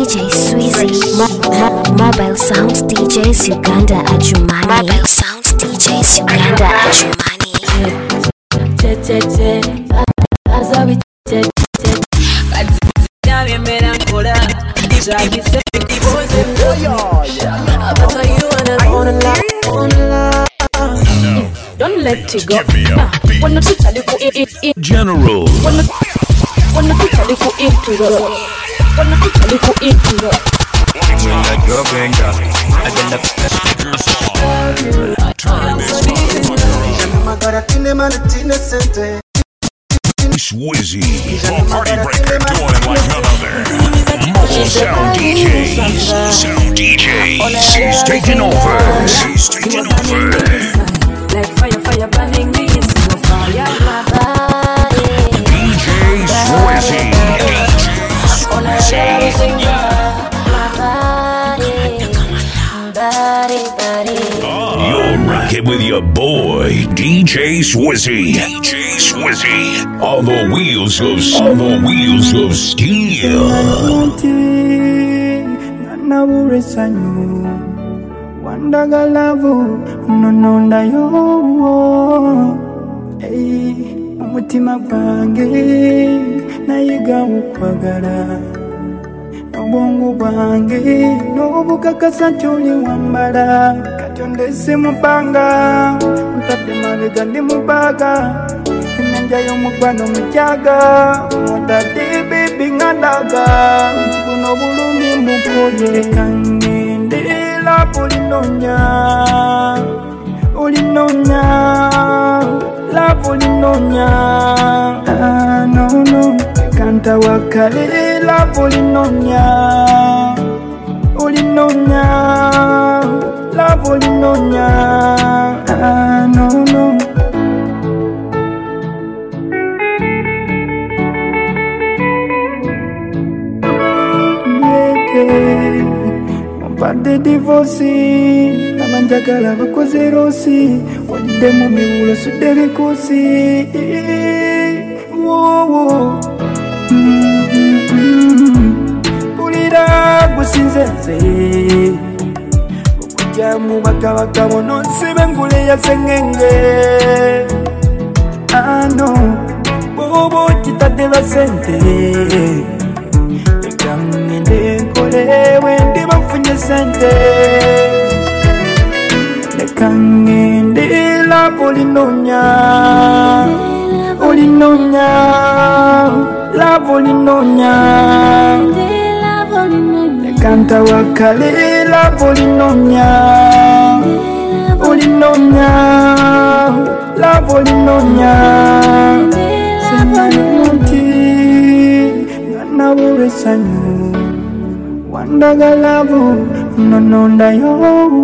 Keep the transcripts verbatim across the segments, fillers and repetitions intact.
J Sweezy, Mo- Mo- Mobile Sounds D Js Uganda Ajumani. Mobile Sounds D Js Uganda Ajumani. Che che che, azabi che che. Kati mbele nkola, jabi se kiboze mboyo. But you wanna wanna love, don't let it go. Wanna teach a little it it General. Wanna wanna teach a little it to the. Wanna teach a little it to the. Let your finger. I get the Swizzy, the party breaker, doing it like none other. Mobile Sound D Js, Sound D Js, he's taking over, he's taking over. Like fire, fire burning me, so fire my body. D J Swizzy, My body, body, body. you're rocking with your boy D J Swizzy, D J Swizzy, on the wheels of, on the wheels of steel. Wandagalavu nononda yo hey umutima gwange nayiga ukwagala obwongo bwange n'obukakasa kyoli wambala katondese mubanga ntadde mabega ndi mubaga ennyanja y'omuggwano mujaga mutadde bebi ngadaga buno bulumi mukoye kangende la polinonya olinonya la polinonya ah no no kanta wakale la polinonya olinonya la polinonya ah no no Bade divorce, namanjagala bakoze rosi, wadde mu miwulo sudde bikosi. Wowo, pulira gusinzenze, okujja mu bakabaka bono nsibe ngule ya sengenge. Ano, bobo kitadde basente. Ngende nkole wendi bafunye sente leka ngende la polinonya olinonya la polinonya leka ntawakale la polinonya olinonya la polinonya senyamuti nawe sanyu wandagalavu nononda yo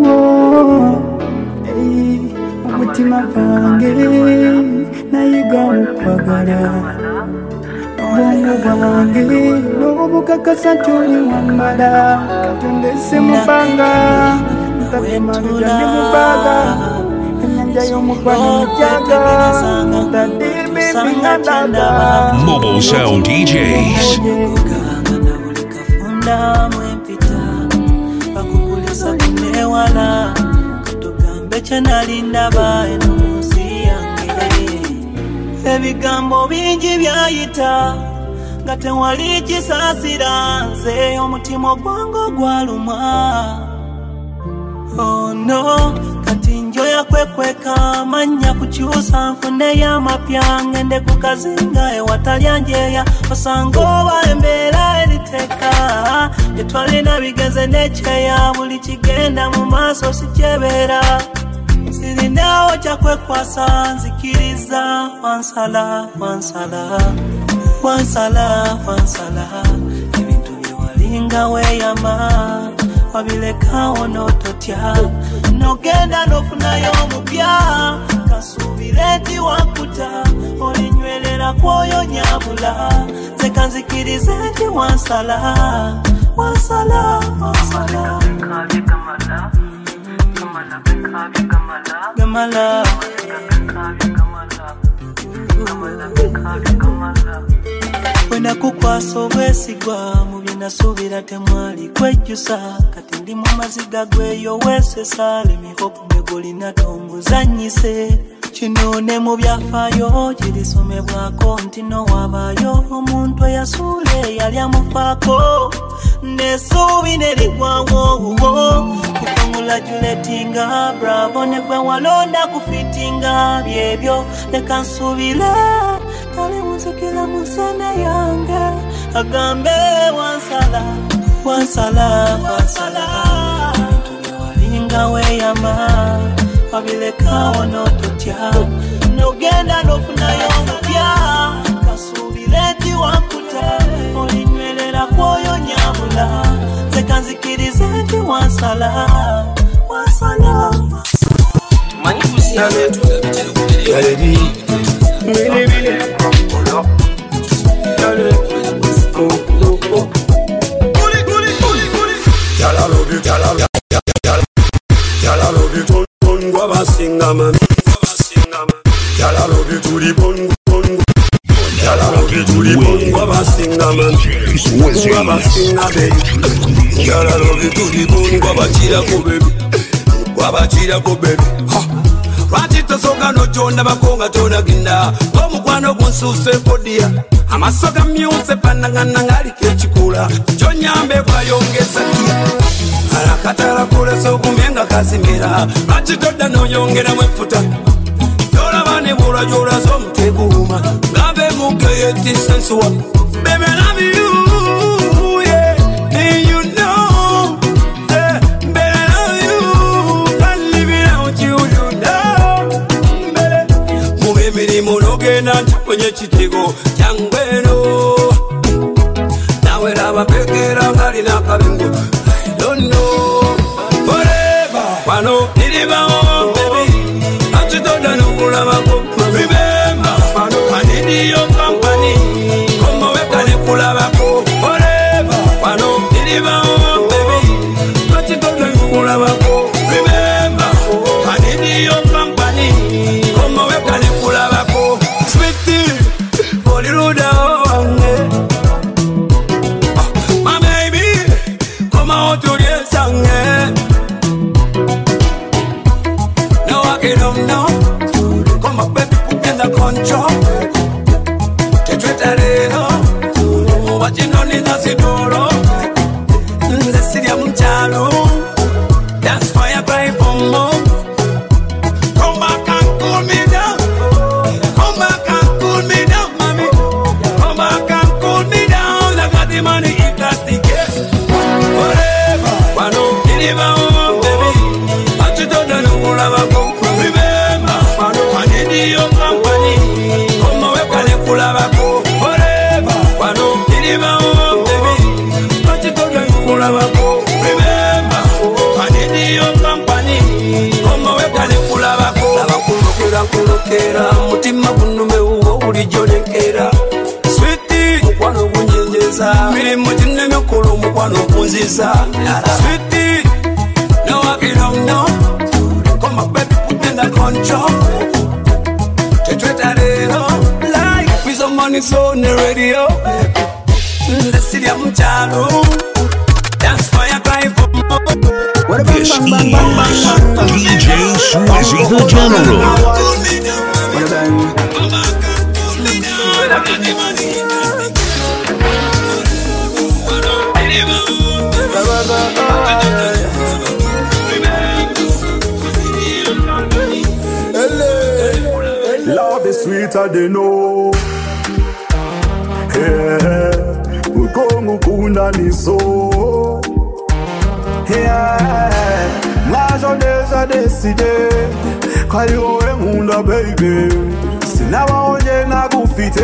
hey umutima gwange nayiga ukwagala obwongo bwange n'obukakasa kyoli wambala katondese mubanga ntadde mabega ndi mubaga ennyanja y'omuggwano mujaga ntadde bebi ngadaga Mobile Sound D Js. Mwempita bakugulisa kumewala tugambe kyenali ndaba eno munsi yange ebigambo bingi byayita nga tewali kisaasira nze omutima gwange gwaluma oh no kati njoya kwekweka manya kukyusa nfune y'amapya ngende ku kazinga ewatalyanjeya osango oba embeera eriteka gyetwalina bigenze nekyeya buli kigenda mu maaso sikyebeera sirinawo kyakwekwasa nzikiriza wansala wansala wansala wansala ebintu byewalinga weeyama wabilekawo n'ototya nogenda n'ofunayo omupya kasuubire nti wakuta olinywerera kwoyo nyabula nze kanzikirize nti wansala wansala wansala gamala Wena kukwasa obwesigwa mu bye nasuubira temwali kwejjusa kati ndi mu maziga gweyo weesesa lemihopu megolina tombuzanyise kino ne mu byafaayo kirisomebwako nti nowaabayo omuntu eyasuule yali amufaako n'essuubi ne ligwawo kukongulajuletinga bravo ne gwe walonda kufitinga byebyo leka nsuubire tali muzikira mu sene yange agambe wansala wansala wansala walinga weyama wabilekawo n'ototya n'ogenda n'ofunayo omupya kasuubire nti wakuta olinywerera kwoyo nyabula leka nzikirize nti wansala wansala manyi kusiya Yaledi Mili mili Yaledi Oh oh oh Kuli kuli kuli kuli Yala love you Yala love you Yala love you Ton ton Gwaba singa man Gwaba singa man Yala love you to the bone bone Yala love you to the bone Gwaba singa man Gwaba singa baby Yala love you to the bone Gwaba chira ko baby Gwaba chira ko baby Ha Rachito soga no jona bakonga tona ginda Omukwano gunsuse podia Amasoga myuse panangana ngali kechikula Jonyambe kwa yongeza kia Alakatala kule so kumenga kasimira Rachito dano yongera mwefuta Yola bane bura yola so mteguma Gabe muke yeti sensuwa Baby I love you yeah and you know yeah baby I love you can't live without you you know baby mubemiri monogena kwenye chitego changweno nawe laba pekera ngali nakabengo I don't know forever wano nilibawo baby achitoda nukulabako remember I need your company come weka nekulabako forever wano nilibawo baby achitoda nukulabako remember I need your company come weka nekulabako sweetie poliruda wange my baby come out to the sange no I can't know come up baby put in the control tetwetarero wachinoni nasidoro ndesiria mchalo that's why I cry for more come back and cool me down come back and cool me down mommy come back and cool me down I got the money if that's the case forever wano deliver on baby achitoda nukulabako remember I need your company come weka nekulabako forever wano deliver on baby achitoda nukulabako remember I need your company come weka nekulabako labakulokera kulokera mutima gunume uwo ulijolenkera sweetie mukwano gunyenjeza mirimu ginemekolo mukwano kunziza sweetie no I can't know come on baby put in the control tetwetarero like with some money so on the radio ndesiria mchalo that's why I cry for more This is D J Swizzy the General. Love is sweeter than no. Yeah, ukongu kunda ni so. Yeah, mwajo neza deside. Kali owe munda baby. Sinawa onye na gufite.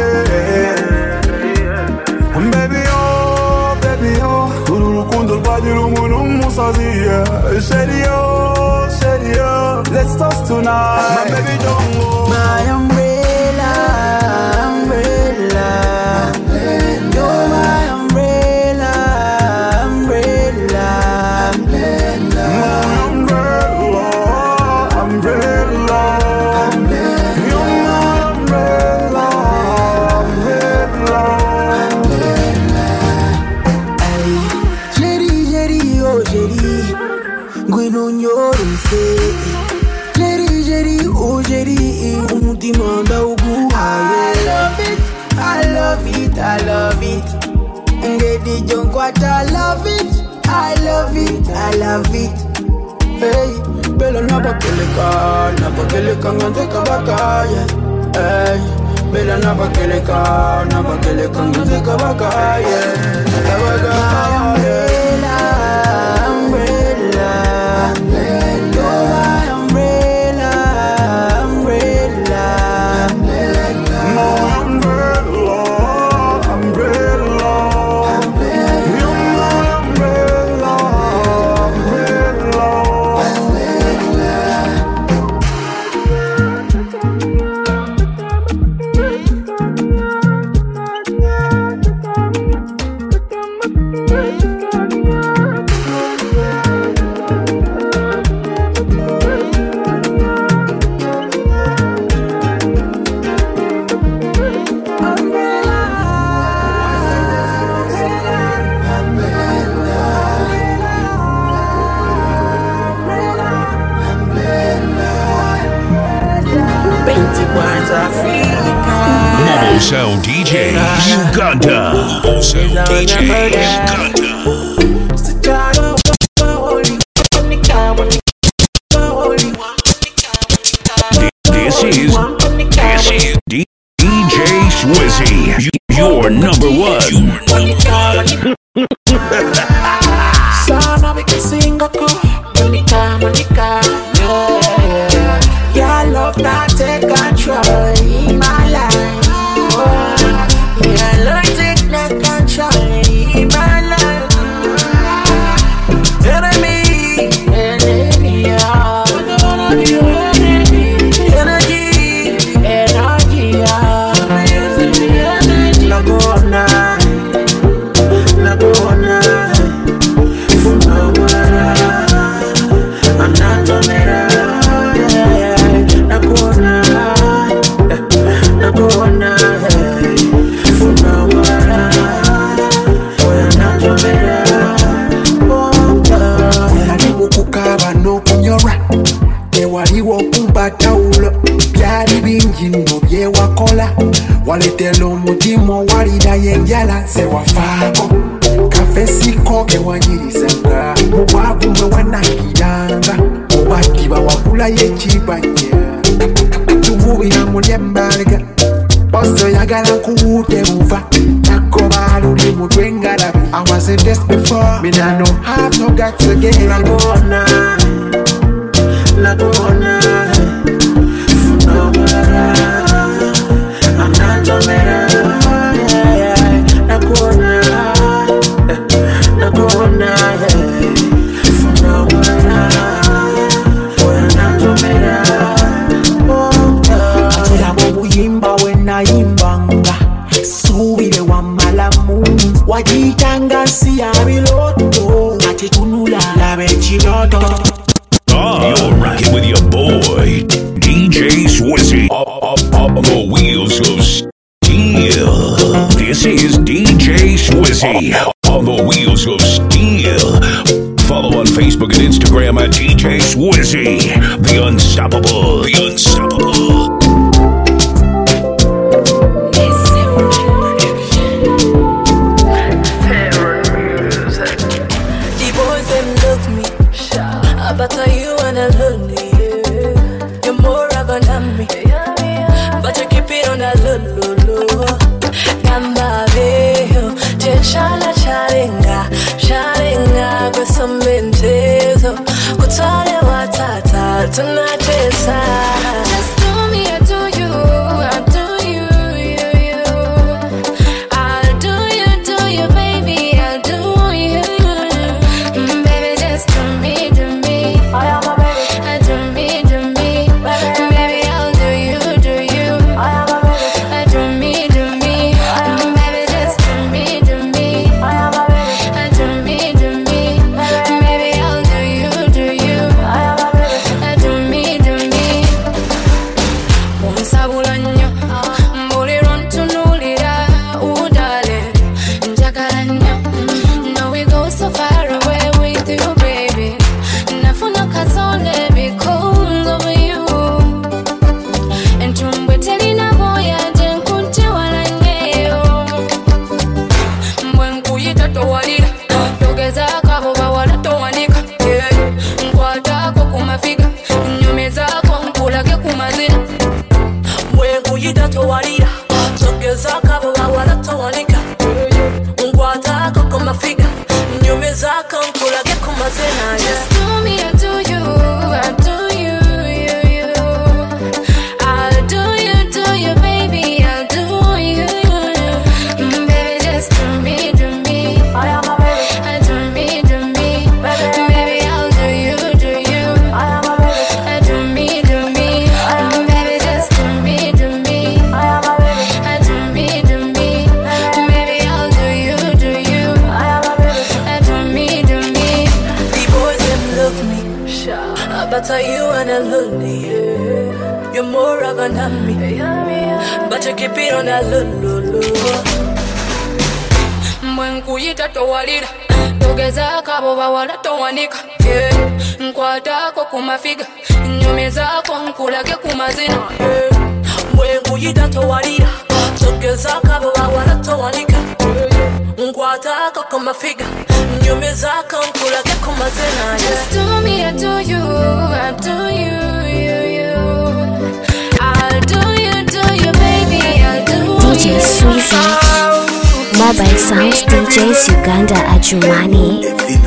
Baby oh, baby oh. Urukundo lwadiru munu musaziye. Shady oh, shady oh. Let's toast tonight. My baby don't go. My umbrella, umbrella, umbrella. You're my umbrella, umbrella, umbrella. My umbrella, umbrella, umbrella. You're my umbrella, umbrella. the junk what I love it, I love it, I love it. Hey, Bella Nabakeleka, Nabakeleka, Nanteka Baka, yeah. Hey, Bella Nabakeleka, Nabakeleka, Nanteka Baka, yeah. Umbrella, umbrella, umbrella, umbrella, umbrella, umbrella, umbrella, Mobile Sound D Js Uganda. Mobile Sound D Js Uganda. This is this is D J Swizzy, your number one. Sana we can sing a call, Monica, Monica, yeah. Your love not take control in my life. Oh, your love take no control in my life. Enemy, enemy, yeah. Energy, energy, yeah. Laguna, Laguna. Waletelo mutimo walida yenjala se wafako kafesiko ke wanyirizanga mubwabu mwe wanakiranga mubakiba wakula yekibanya tububira mulyembalga poso yagala kuwute buva nakobaluli mutwengalabi I wasn't this before me I don't have no guts again Laguna Laguna Funobara I'm not a man, yeah, yeah. Nakuna, Nakuna, yeah. Funobara, boy, I'm not a man. Oh, yeah. Buyimba when I imbanga, subile wa malamu, wajitanga si abiloto, atitunula la bechiloto. Oh, you're rocking with your boy, D J Swizzy. Up, up, up the wheels of steel. This is D J Swizzy on the wheels of steel. Follow on Facebook and Instagram at D J Swizzy, the unstoppable, the unstoppable. The boys them love me, but are you wanna love me? You're more of an army, but you keep it on a low, low, low. Gamba veo, chala chalenga, chalenga kwa sombentezo, kutale watata, tunatesa. Just do me, I do you, I do you, you, you. I'll do you, do you, baby, I'll do you. Mm, baby, just do me, do me. I am a baby. I do me, do me. Baby, I'll do you, do you. I am a baby. I do me, do me. Mm, baby, just do me, do me. I am a baby. I do me, do me. Baby, I'll do you, do you. I am a baby. I do me, do me. my figure. Nyumeza kankula get kumazena. Just do me, I do you, I do you, you, you. I'll do you, do you, baby, I'll do you, you, you. Mm, baby, just do me, do me. I am a baby. I do me, do me. Baby, I'll do you, do you. I am a baby. I do me, do me. Mm, baby, just do me, do me. I am a baby. I do me, do me. Baby, I'll do you, do you. I am a baby. I do me, do me. The boys them love me, but are you and I lonely? You're more of an me, but you keep it on that low, low, low. Mwenkuyita towalira togezaako abo bawala towanika nkwatako ku mafiga nnyumizaako nkulage ku mazina Mwenkuyita towalira togezaako abo bawala towanika nkwatako ku mafiga nnyumizaako nkulage ku mazina. Just do me, I do you, I do you, you, you. I'll do you, do you, baby, I'll do you. D J Sweezy, Mobile Sounds D Js Uganda Ajumani.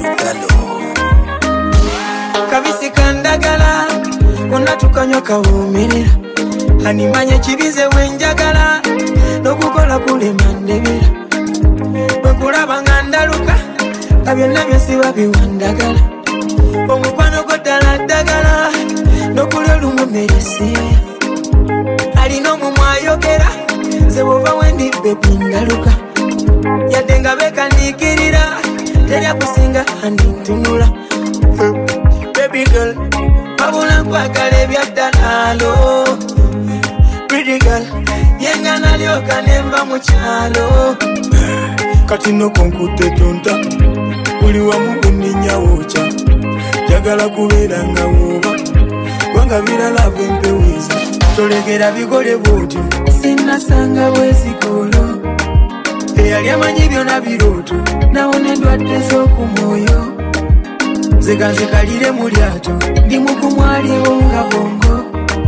Kabisi kandagala konna tukanywa kawumirira animanye kibize wenjagala nokukola kulema ndebera bwekulaba nga ndaluka nga byonna byesiba biwandagala omukwano goddala ddagala nokuli olumumereseeya alina omumwa ayogera ze bwova wendi bebi ndaluka yadde nga beekaniikirira terya kusinga andintunula baby girl wabula nkwagala ebyaddalaalo pretty girl yenga nalyoka nemba mu kyalo kati noko nkutte tonta buli wamu kunninyawookya njagala kubeera nga wooba kubanga biralava empeweza tolegera bigole bwotyo sinnasanga bwesikolo eyali amanyi byonna birooto nawona endwadde z'okumwoyo zeganzekalire mu lyato ndi mukumwaliwo nga bongo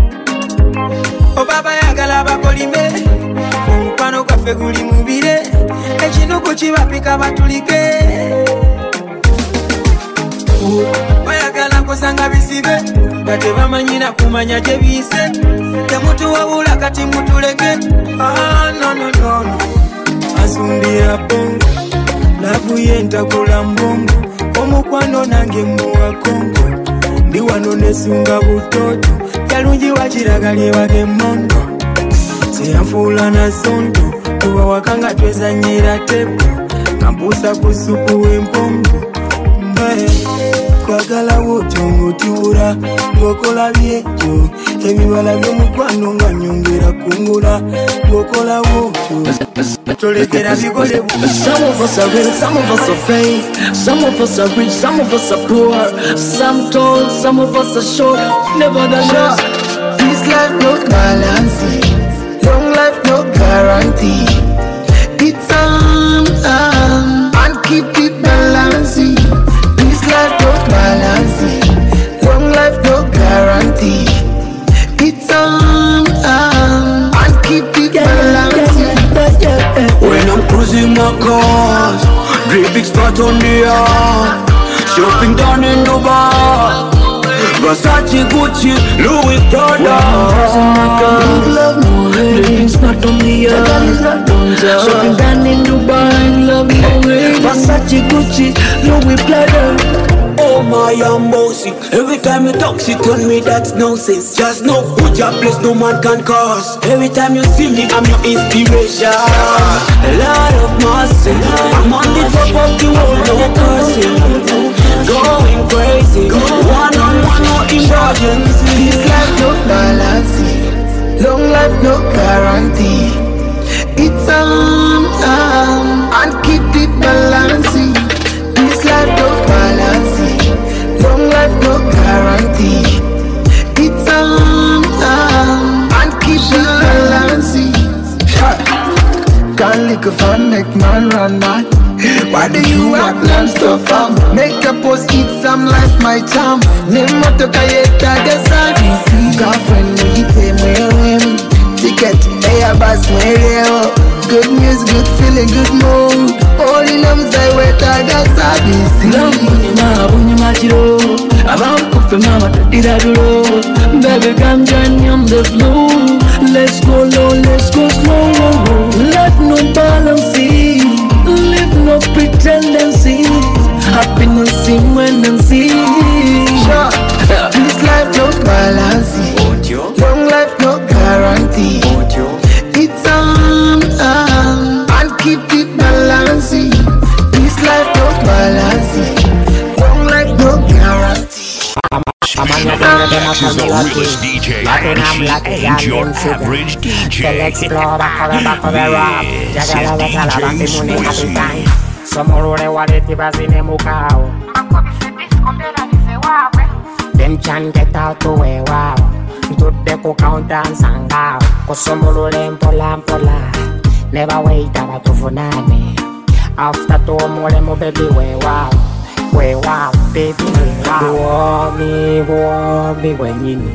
obaba yagala abakolime omukwano gwaffe guli mubire ekinuku kibapika batulike bayagala kusanga bisibe nga tebamanyina kumanya gye biise temutuwabula kati mutuleke ah, no, no, no, no. Asumbira bongo lavu yentakula mbongo omukwano nange muwa kongo ndi wano nesunga butoto yalungi wakiragalye wage mondo seyanfuula na sonto tuba wakanga twezanyira tepo kambusa ku supu w'empongo mbae kwagala wotyo ng'otuula ng'okola byekyo ebibala by'omukwano nga nyongera kungula ng'okola wotyo tolekera bigole. Some of us are real, some of us are fake. Some of us are rich, some of us are poor. Some tall, some of us are short. Nevertheless, this life no balance, long life no guarantee. It's on um, and keep it balancing. This life no balance, long life no guarantee. It's on um, and keep it balancing. When I'm cruising my cars, great big spot on the yard, shopping down in Dubai, Versace, Gucci, Louis Prada. great big spot on the yard, shopping down in Dubai, love no way. Versace, Gucci, Louis Prada. Oh my, I'm bossy. Every time you talk shit on me, that's nonsense. Just know who your place no man can cause. Every time you see me, I'm your inspiration. A lot of mercy. I'm on the top of the world, no cursing. Going crazy. One on one, no emergency. This life no balance, long life no guarantee. It's on um, and keep it balancing. This life no balance, long life no guarantee. It's on um, and keep it balancing. Can't lick a fun, make man run mad. Why do you act non-stop fam? Make a post, eat some life, my charm. Name moto kayeta desa. Girlfriend, we eat him, ticket, airbus, mweleo. Good news, good feeling, good mood. All in arms, I wait. Sagadis. Lamuna, Bunyama Chiro, Around Kufama, Tidaduro. Baby, come join me on the floor. Let's go low, let's go slow. Let no balance, live no pretendency. Happiness in when and see. Sure. This life no balance. Long life no guarantee. It's on um, and keep it balancing. This life no balance. Long life no guarantee. This is the realest D J and your average D J. This is Wizzy. Somorore waleti bazine mukao. Them can get out to where wow. Today ko count and sangao. Kosomorore mpola mpola. Never wait about to funane. After to more mo baby we wow. We wow baby we wow. Me wow me wenyini.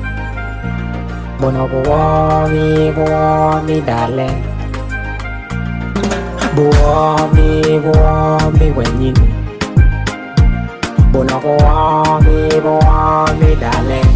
Bono wow me wow me darling. Buomi, buomi, wenyini. Bono buomi, buomi, darling.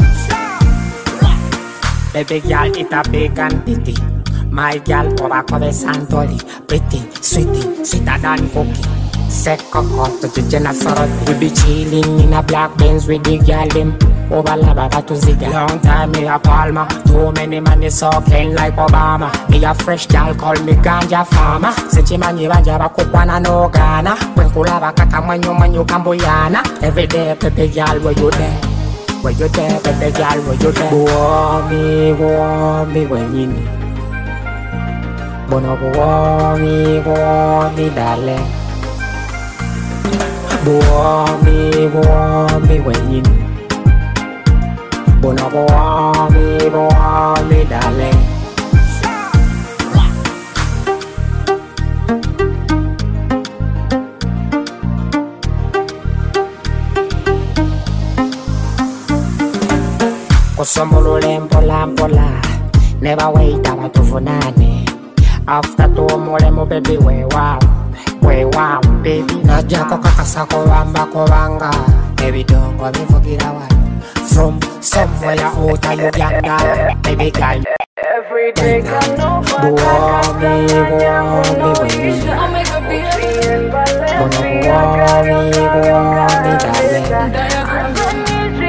Baby girl, it a big and titty. My girl, over cover santoli. Pretty, sweetie, sweeter than cookie. Set cocoa to the Genasorot. We be chilling in a black Benz with the girl them. Over Lababa to Ziga. Long time me a Palma. Too many man is so clean like Obama. Me a fresh gal call me ganja farmer. Since man you banja bakukwana no Ghana. When kulaba kaka manyo manyo Camboyana. Every day pepe gal where you there. Where you there pepe gal where you there. Buomi, buomi, wenyini. Bono buomi, buomi, darling. Buomi, buomi, wenyini. Bono buomi, buomi, darling. Kosomolole mpola mpola. Never wait about to funane. After two more mo baby we wow. We wow baby. Najako kakasako wamba kobanga. Baby don't go me forget a from somewhere out of Uganda, baby girl. Every day can no buomi, buomi, wenyini. Bono buomi, buomi, darling.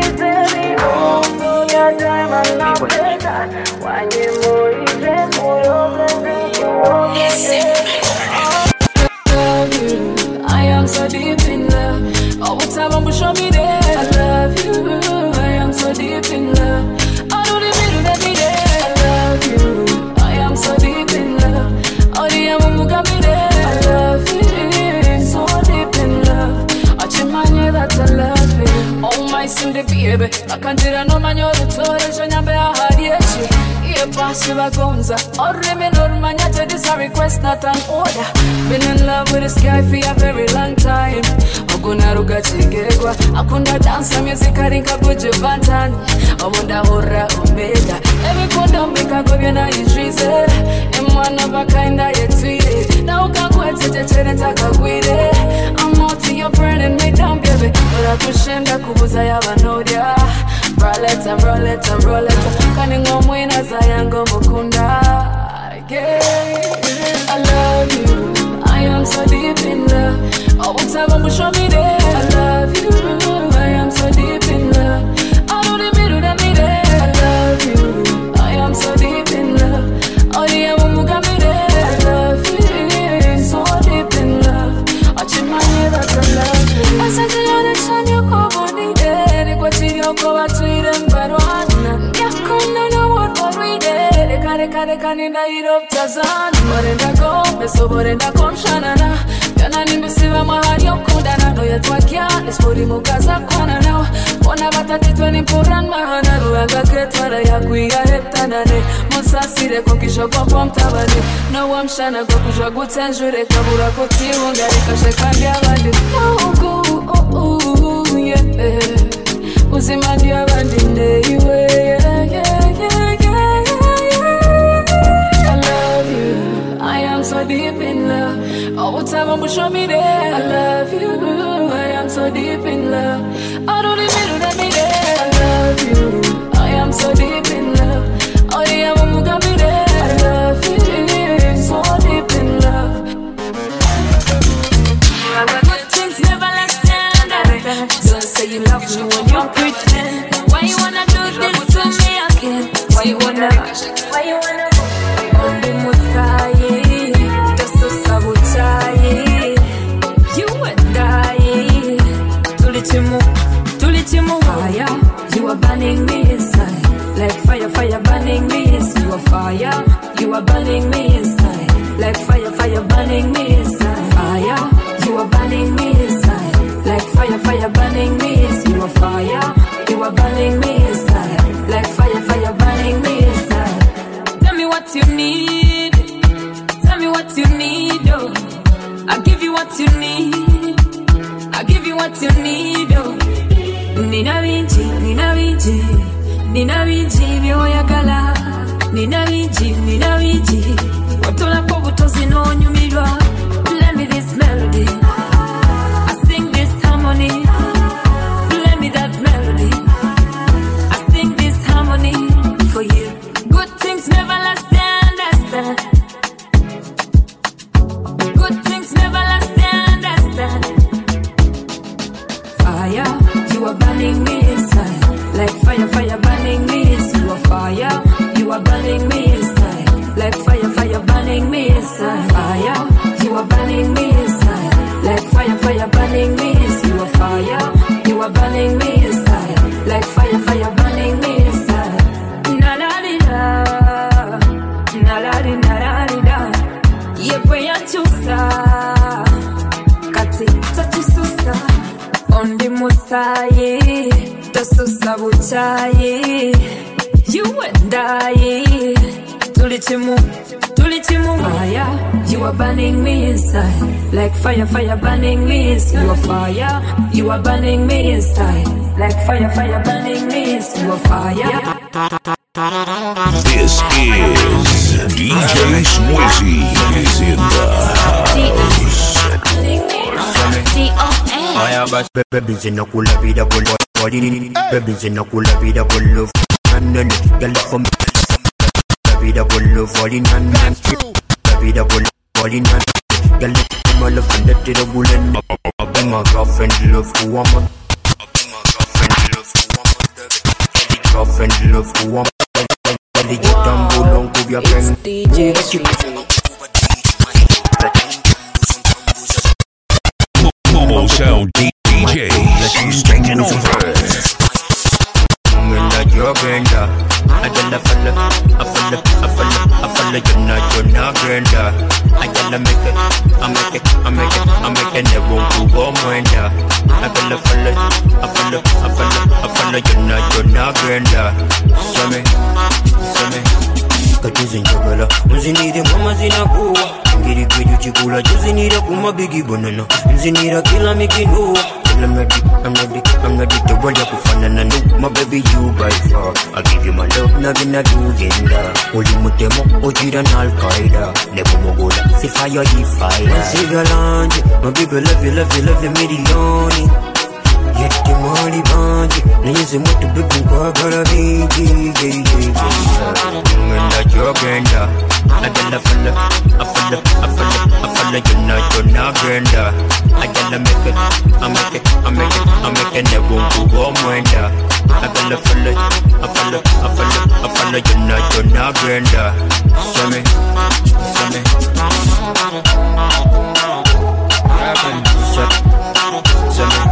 I am so deep in love. Oh, what's up, Bumble, show me there. I love you. I am so deep in love. I don't even let me there. I love you. I am so deep in love. Oh, the Yamu got me there. I love you. So deep in love. I chimanya that I love you. Oh, my Cindy baby. I can't do no man, you're the toy. Shanyambe, I had you. Passiva gonza, or remain or manata. This a request, not an order. Been in love with the sky for a very long time. Oguna ruga chigegwa, akunda dance music arinka kuju bantan. Awunda hora omega. Every kondo meka gobya na ishize. And one of a kind I tweeted. Now can go to the chere takagwire. I'm out to your friend and make down baby. But I kushenda kubuza ya vanodia. Rolleta, rolleta, rolleta. Kaningo mwina zayango mukunda. Yeah, I love you. I am so deep in love. Oh, what's up, Bumble, show me there. I love you. I am so deep in love. I don't even do that me there. I love you. I am so deep in love. Oh, the Yamu got me there. I love you. So deep in love. I chimanya that I love you. I said to you that time you come on the day. What did you go out to them, but one? Yeah, come down the word for we did. They can't, they can't, in the heat of Tazan. But in the go, me so, but in the come, Shanana. Yana nimesiva mahali okundana. No yet wakia, espori mukaza kwana now. Wana batati tweni puran mahana. Ruanga ketwara ya kuiga heptanane. Monsa sire kokisho kwa mtabane. No wamshana kwa kujwa gutenjure. Kabura koti wongari kashekandi abandi. No go, oh oh, yeah. Uzimandi abandi ndeyiwe, yeah, yeah, yeah, yeah, yeah. I love you. I am so deep in love. Oh, Oh, time I'm show me there. I love you, I am so deep in love. I don't even know me there. I love you, I am so deep in love. Oh, yeah, I'm gonna be there. I love you, so deep in love. Good things never last stand. Don't say you love me when you pretend. Why you wanna do this to me again? Why you wanna? Why you wanna? On the Musaye, just to sabotage. You and I, Tulichimu, Tulichimu, fire. You are burning me inside, like fire, fire burning me inside. You are fire. You are burning me inside, like fire, fire burning me inside. Fire. You are burning me inside, like fire, fire burning me inside. You are fire. You are burning me inside, like fire, fire burning me inside. Tell me what you need. Tell me what you need, oh. I'll give you what you need. I'll give you what you need, oh. Nina Vinci, Nina Vinci, Nina Vinci, Mioyagala. Nina Vinci, Nina Vinci. Watola Pobutosi no Nyumilwa. Play me this melody. I sing this harmony. Play me that melody. I sing this harmony for you. Good things never last, understand. Good things never last, understand. Fire, you are burning me inside, like fire, fire burning me inside. You are fire, you are burning me inside, like fire, fire burning me inside. Fire, you are burning me inside, like fire, fire burning me inside. You are fire, you are burning me inside, like fire, fire burning me inside. Na la di da, na la di na la di da. Yepe ya chusa, kati tachisusa. On the Musaye, the Susa Buchaye. You and I, Tulichimu, Tulichimu. Fire, you are burning me inside, like fire, fire burning me inside. You are fire, you are burning me inside, like fire, fire burning me inside. You are fire. This is D J Swizzy is in the house. Fire bash, babies in a cooler vida full of body. Babies in a cooler vida full of and then girl from vida full of body and man. Vida full of body and girl from all of the to the bullet. I'll be my girlfriend, love who I'm on. I'll be my girlfriend, love who I'm on. Girlfriend, love who I'm on. Girl, you tumble on to your friend. D J Momo Sound D J, she's taking over. You're Brenda. I tell a fella, a fella, a fella, a fella, you're not, you're not Brenda. I tell a make it, I make it, I make it, I make it, never won't go Brenda. I tell a fella, a fella, a fella, a fella, you're not, you're not Brenda. Show me, show me. Katuzi njagala, nzinire mama zinakuwa. Ngiri kweju chikula, juzinira kuma bigi banana. Nzinira kila mikinu. I'm ready, I'm ready, I'm ready to roll up with fun and I know my baby you by far. I'll give you my love, nothing I do genda. Oli mutemo, ojira na Al-Qaeda. Nebo mogola, si fire di fire. Sigalanje, my baby love you, love you, love you, milioni. Yet the money bandi, nese mutu bipu kwa gara biji, yeah, yeah, yeah. Menda your Brenda, I tell a fella, a fella, a fella, a fella, you're not, you're not Brenda. I tell a make it, I make it, I make it, I make it, never won't go Brenda. I tell a fella, a fella, a fella, a fella, you're not, you're not Brenda. Show me, show me. Show, show me.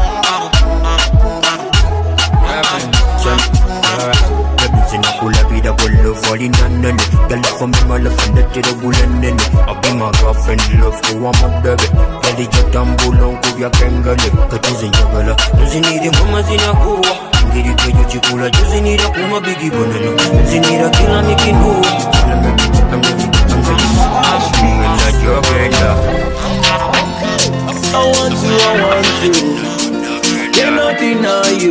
Babies in a cooler vida full of falling and then girl from me my love and that to the bullet and I'll be my girlfriend love who I'm a baby. Girl you tumble on to your kangaroo. Katuzi njagala, nzinire mama zinakuwa. Ngiri kweju chikula, juzinira kuma bigi banana. Nzinira kila mikinu. I'm ready, I'm ready, I'm ready. I'm not your Brenda. I want you, I want you. Cannot deny you.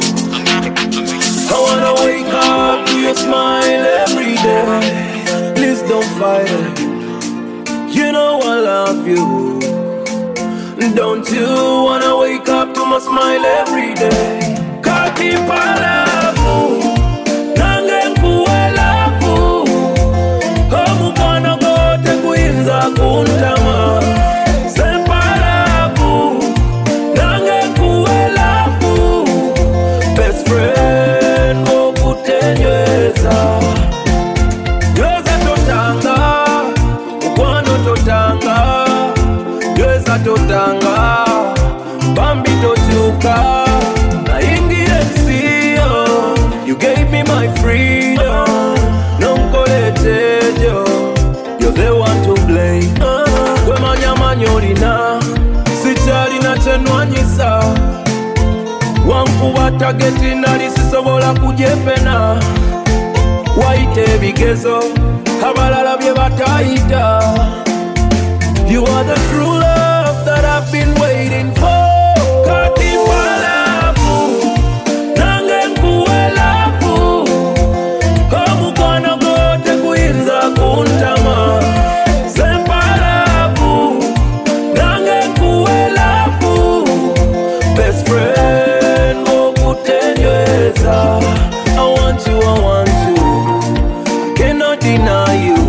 I wanna wake up to your smile every day. Please don't fight it. You know I love you. Don't you wanna wake up to my smile every day? Kati palavu, nange nkuwelavu, omukwana gote kuyinza kuntama. Sempalavu, nange nkuwelavu, best friend okutenyweza. Gweza totanga, mukwano totanga. Gweza totanga, bambi totuka. You gave me my freedom, nonkoletejo. You're the one to blame. Kwe manyama nyolina, sichalina chenwanyisa. Wankuba tageti nali sisobola kujepena. Waite bigezo, abalala bye batayita. You are the true love that I've been waiting for. Kati palavu, nange nkuwelavu, omukwana gote kuyinza kuntama. Sempalavu, nange nkuwelavu, best friend okutenyweza. I want you, I want you, I cannot deny you.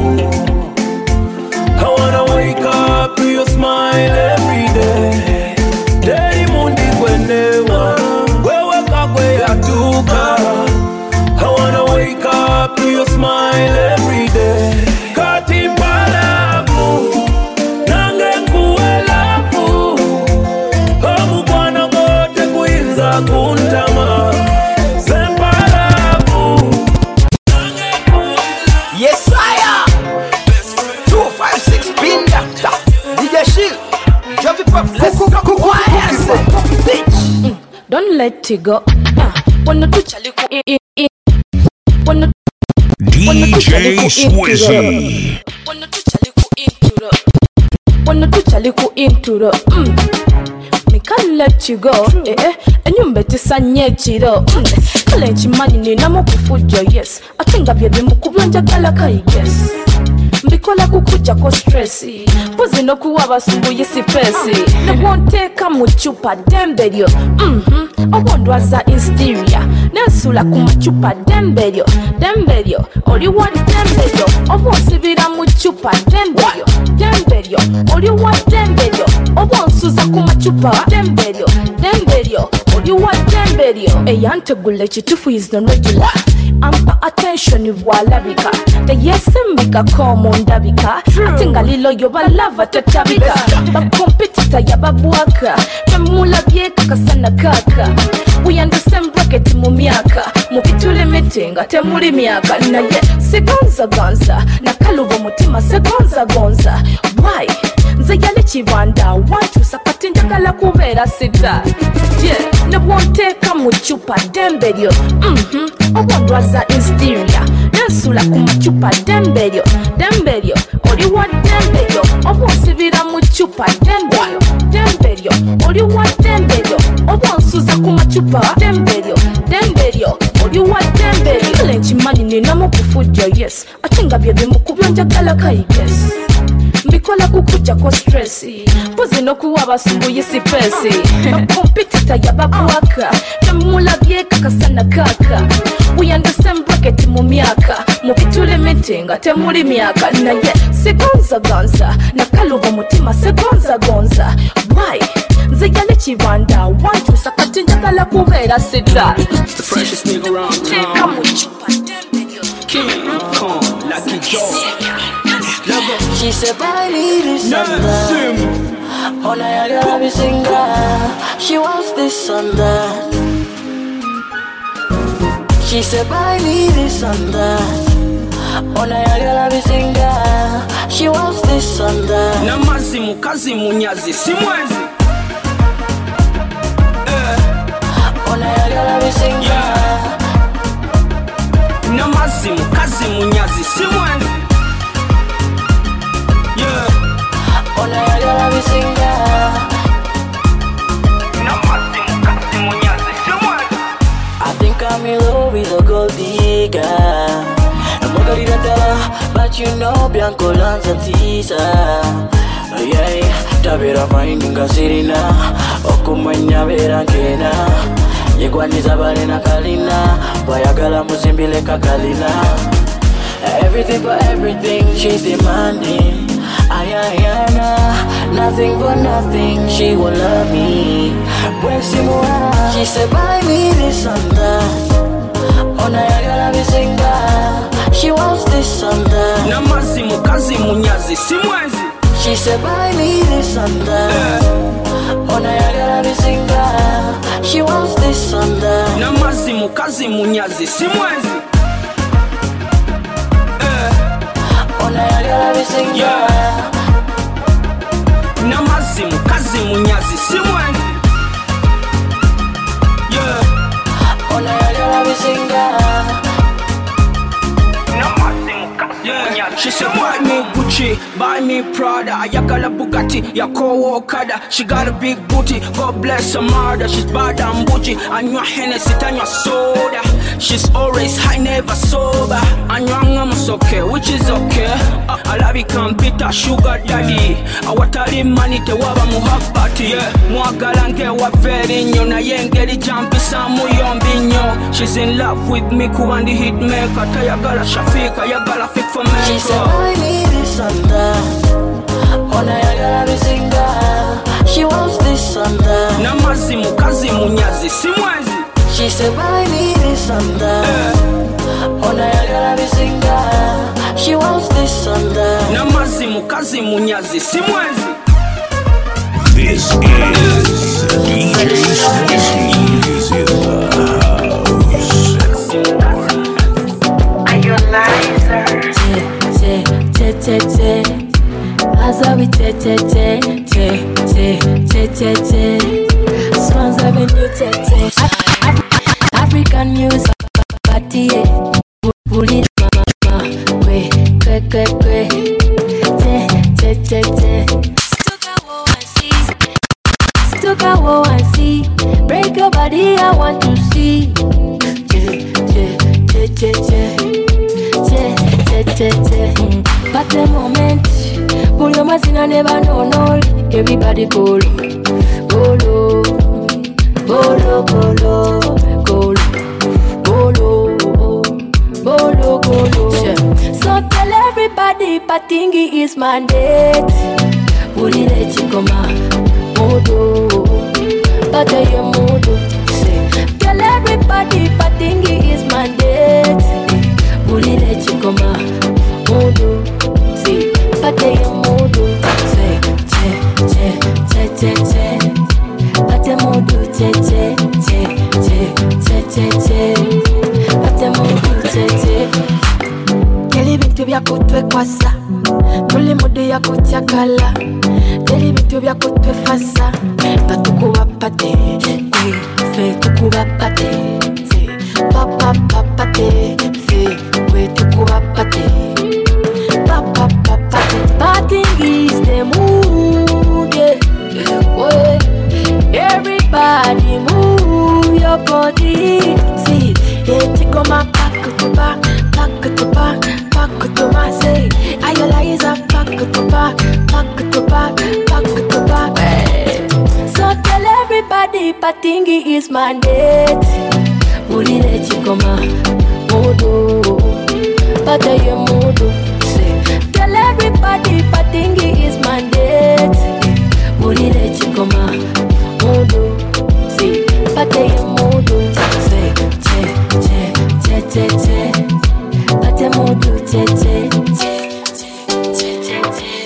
I wanna wake up to your smile every day. Daily mundi kwenewa, wewe kakwe yatuka. I wanna wake up to your smile every day. Kati palavu, nange nkuwelavu, omukwana gote kuyinza kuntama. Sempalavu, nange nkuwelavu. Yes, sire. two five six Pin Doctor D J Shield Jovi Pop. Let's go. Bitch. Don't let it go. Uh, wanna do chaliku in in in. Wanna D J Swizzy. wanna do chaliku into the. Wanna do chaliku into the. Mm. Me can't let you go. Eh eh. Enyumba tisanye chiro. Kale nchimanyi nina mukufujo yes. Atenga byebi mukubonja galaka yes. Mbikola kukuja ko stressi Pozi no kuwa basumbuye si pesi Nebwonteka mu chupa dembelyo Mhm obondwaza hysteria Nensula ku machupa dembelyo Dembelyo oli wa dembelyo Obonsibira mu chupa dembelyo Dembelyo oli wa dembelyo Obonsuza ku machupa dembelyo Dembelyo oli wa dembelyo Eyantegule chitufu is non regular Ampa attention bwalabika Teyesembika komo ndabika Atinga lilo yoba lava tatabika Bakompetita yababwaka Memula byeka kasana kaka We understand bracket mu myaka Mubitule metenga temuli myaka Naye segonza gonza Nakalubo mutima segonza gonza Why? Nze yale chibanda Wantu sakati njagala kubera sita Yeah, nebwonteka mu chupa dembelyo Mhm, obondwaza hysteria Nensula ku machupa dembelyo Dembelyo, oli wa dembelyo Obonsibira mu chupa dembelyo Dembelyo, oli wa dembelyo Obonsuza ku machupa dembelyo Dembelyo, oli wa dembelyo Kale nchimanyi nina mukufujo yes Atenga byebi mukubonja galaka yes Mbikola kukuja ko stressi Pozi no kuwa basumbuye si pesi Kompetita yababwaka Nemula byeka kasana kaka We understand bracket mu myaka Mubitule metenga temuli myaka Naye segonza gonza Nakalubo mutima segonza gonza Why? Nze yale chibanda Wantu sakati njagala kubera sita The freshest nigga around Teka mu chupa dembelyo King Kong, Lucky Joe. She said, buy me this and that. On a yard, I sing that. She wants this and that. She said, buy me this and that. On a yard, I sing that. She wants this and that. Namazi mukazi munyazi simwezi. On a yard, I sing that. Namazi mukazi munyazi simwezi. On a yard, I sing that. I think I'm in love with a gold digger. I'm not gonna tell her, but you know Bianco Lanza teaser. yeah, tabira fine nga sirina okumanya bera nkena yegwaniza balena kalina bayagala muzimbile kakalina. Everything for everything she's demanding. Ayayana, nothing for nothing, she will love me. She said buy me this and that. Oh na yagala be singa. She wants this and that. Namazi mukazi munyazi simwezi. She said buy me this and that. Oh na yagala be singa. She wants this and that. Namazi mukazi munyazi simwezi. Yeah. Namazi mukazi munyazi simwenzi. Yeah. Ona yagala bisinga. Namazi mukazi munyazi. She said buy me Gucci, buy me Prada, ayagala Bugatti, Yako Okada. She got a big booty, God bless her mother. She's bad and bougie, anywa Hennessy, tanywa soda. She's always high, never sober. Anywa ngamusoke, which is okay. uh, Alabi kampita sugar daddy. Awatali money te waba muhabbati. Yeah, mwagala nge wa very nyo. Na yengeli jampisa muyombinyo. She's in love with me, kuwandi hitmaker. Tayagala Shafika, yagala fit for me. She said buy me this and that. Ona yagala bisinga. She wants this and that. Namazi mukazi munyazi simwezi. She said buy me this and that. Ona yagala bisinga. She wants this and that. Namazi mukazi munyazi simwezi. This is D J Swizzy in the house. Are you liar? Che, che, che, che, che. Azabi che, che, che, che, che, che, che, che. Swans Avenue che, che. African news, party, bully, mama, kwe, kwe, kwe, kwe. Che, che, che, che. Stuck I want and see. Break your body, I want to see. Che, che, che, che, che. Che, che, che, che. But the moment, pull your mazina never know no. Everybody go low, go low, go low, go low, go low, go low, go low, go low. So tell everybody, Patingi is mandate. Uri le chikoma, modo, pataye modo. Tell everybody, Patingi is mandate. Uri le chikoma, modo. See, pataye modo. Say, che, che, che, che, che. Pate modo, che, che, che, che, che, che, che. Pate modo, che, che. Keli bintu bya kutwe kwasa. Tuli modo ya kuchakala. Keli bintu bya kutwe fasa. Patukuwa pate, kwe, fe tukuwa pate. Fe, papa papa te, fe, kwe tukuwa pate. Papa papa te. Parting is the mood, yeah. Way. Everybody move your body. See, yeah, take on my back to back, back to back, back to my say. I realize I'm back to back, back to back, back to back. Hey. So tell everybody, Patingi is mandate. Mulile chikoma, modo, pataye modo. Say, tell everybody, Patingi is mandate. Mulile chikoma, modo. See, pataye modo. Say, che, che, che, che, che. Pate modo, che, che, che, che, che,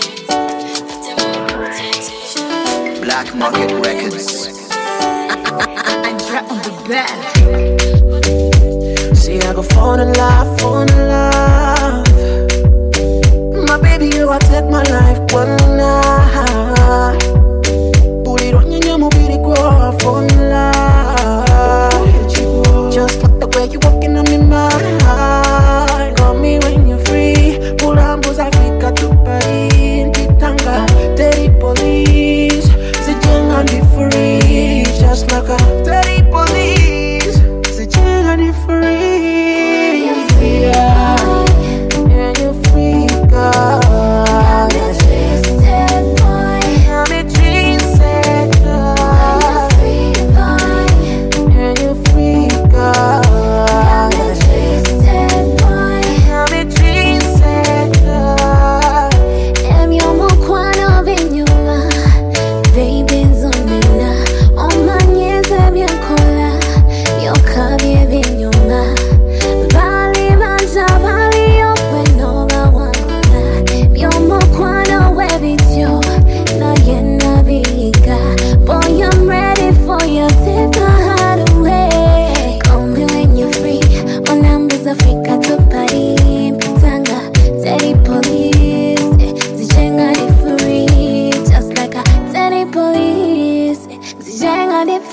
che. Black Market Records. Andra on the bed. See, I go fall in love, fall in love. My baby, you I take my life one night. Put it on your name, baby, go fall in love. Just like the way you walking on me, mind. Call me when you're free. Pull on, boys, Africa to Paris. Kitanga, Terry police. Sitting on the free. Just like a Terry police. Sitting on the free. You're free, yeah, you're free, girl. Got me twisted, boy.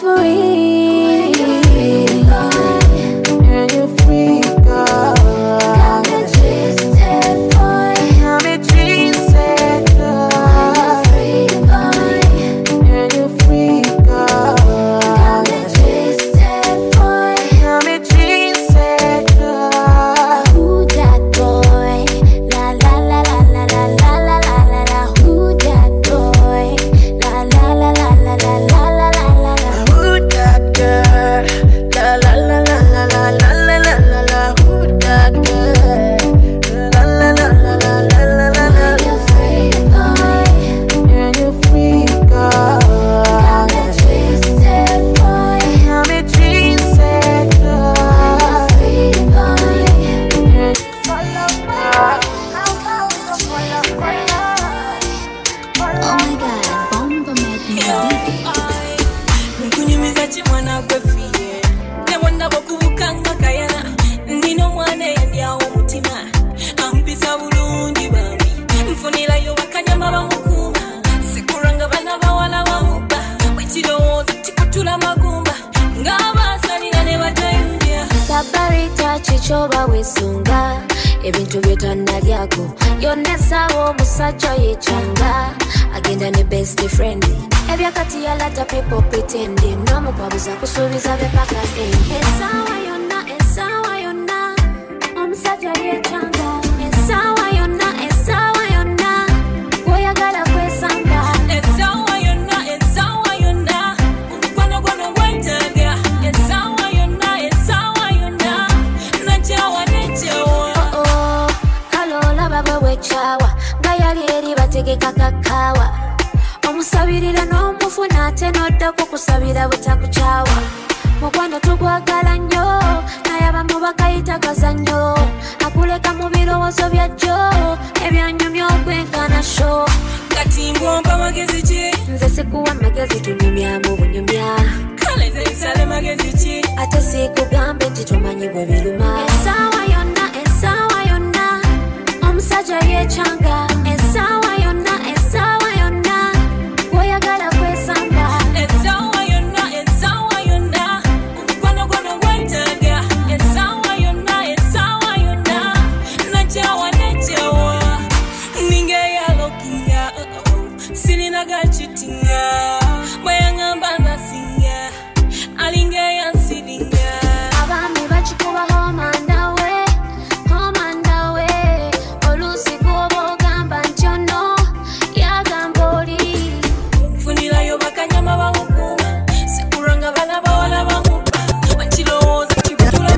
free. Yeah, you're free, girl. Got me twisted, boy. Got me twisted, girl. You're free, boy. Yeah, you're free, girl. Got me twisted, boy. Got me twisted, girl. Who that boy? La la la la la la la la la la la. Who that boy? La la la la la la la la la la la. Who that girl? La la la la la la la la la la la. Who that girl? La la la la la la la la la. You're free, boy. Yeah, you're free, girl. Got me twisted, boy. Got me twisted, girl. Free, boy. Yeah, follow me. Oh my God, bomba nkunyumiza kimwana gwefiye nebonna bokubukanga kayana ndino mwana yandyawo omutima ampisa bulungi bambi nfunirayo bakanyama bamukuuma sikuranga bana bawala bamuba wekirowoozo kikutula magumba ng'abasalira ne batayumbya Babarita chichoba wesunga ebintu byotannalyako yonna essaawa omusajja yechanga agenda ne best friend ebyakati yalata people pretending n'omukwabuza kusuubiza bepaka essaawa yonna essaawa yonna omusajja yechanga essaawa yonna essaawa yonna gwoyagala kwesanga essaawa yonna essaawa yonna omukwano gwono gwetaaga essaawa yonna essaawa yonna nakyawa nekyawa oh kale olaba bwe wekyawa nga yali eri bategeka kakaawa omusabirira n'omufuna ate n'oddako kusabira butakukyawa mukwano tugwagala nnyo naye abamu bakayita kazannyo akuleka mu birowoozo bya jjo ebyanyumya okwenkana sho kati ngomba magezi ki nze sikuwa magezi tunyumya mu bunyumya kale nze nsale magezi ki ate sikugambe nti tumanyi bwe biruma essaawa yonna essaawa yonna omusajja yechanga essaawa yonna essaawa yonna gwoyagala kwesanga essaawa yonna essaawa yonna omukwano gwono gwetaaga essaawa yonna essaawa yonna nakyawa nekyawa ningeyalokinga sirina gakitinga bweyaŋŋamba nasinga alingeyansiringa abaami bakikuba homandawe homandawe oluusi gwoba ogamba nti ono yagamba oli nfunirayo bakanyama bamukuuma sikuranga bana bawala bamuba bakirowooza kikutula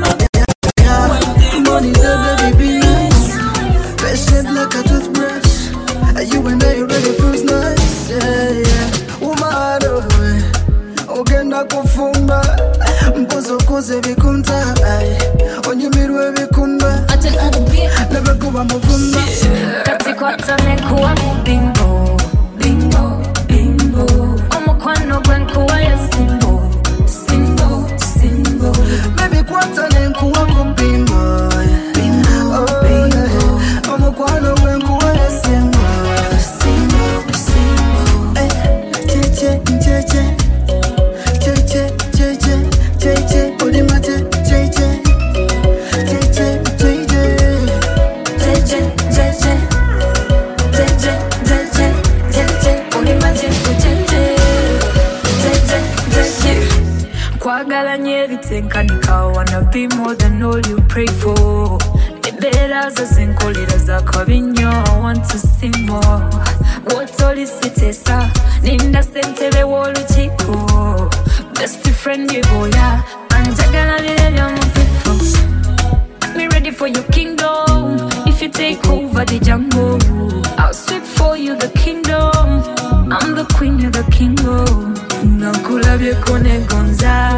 Money, baby, be nice. Fresh shaped like a toothbrush. You and I already feels nice. Yeah, yeah. Woman, oh, ogenda kufumba mpozo koze bikunta onyumirwe bikunda nebekuba muvumba katikwata nekuwa mu bingo bingo bingo omukwano gwenkuwa ya simbo simbo simbo baby kwata nenkuwa ku bimbo bimbo bimbo omukwano gwenkuwa ya simbo simbo simbo eh cheche cheche cheche cheche cheche olimate cheche cheche cheche cheche cheche cheche cheche cheche olimate cheche cheche cheche kwagala nnyo ebitenkanika wanna be more than all you pray for embeera zo zenkolera zakabi nnyo I want to see more wotolisitesa ninda ssentebe w'olukiiko best friend yeboya anjagala bire by'omufifo me ready for your kingdom if you take over the jungle I'll sweep for you the kingdom I'm the queen of the kingdom nankulabyeko negonza